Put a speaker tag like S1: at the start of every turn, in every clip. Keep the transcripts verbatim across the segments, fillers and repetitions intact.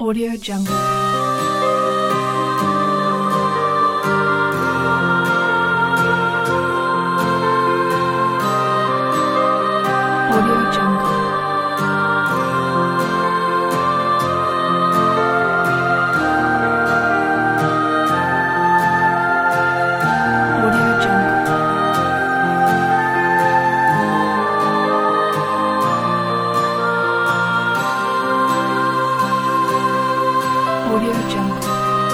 S1: Audio Jungle. Audio Jungle. Audio Jungle. Audio Jungle.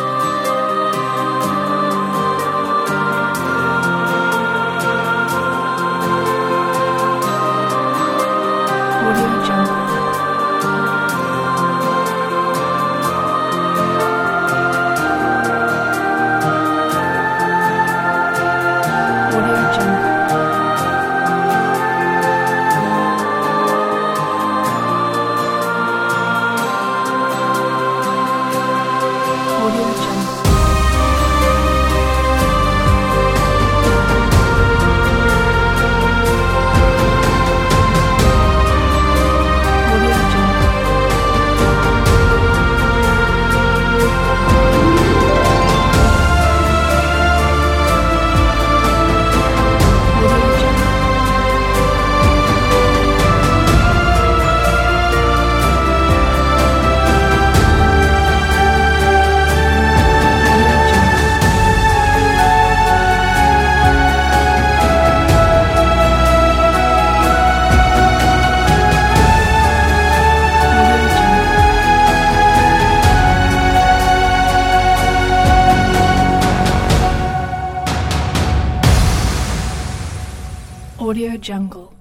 S1: Audio Jungle. Audio Jungle. Audio Jungle. Audio Jungle. Audio Jungle. Audio Jungle.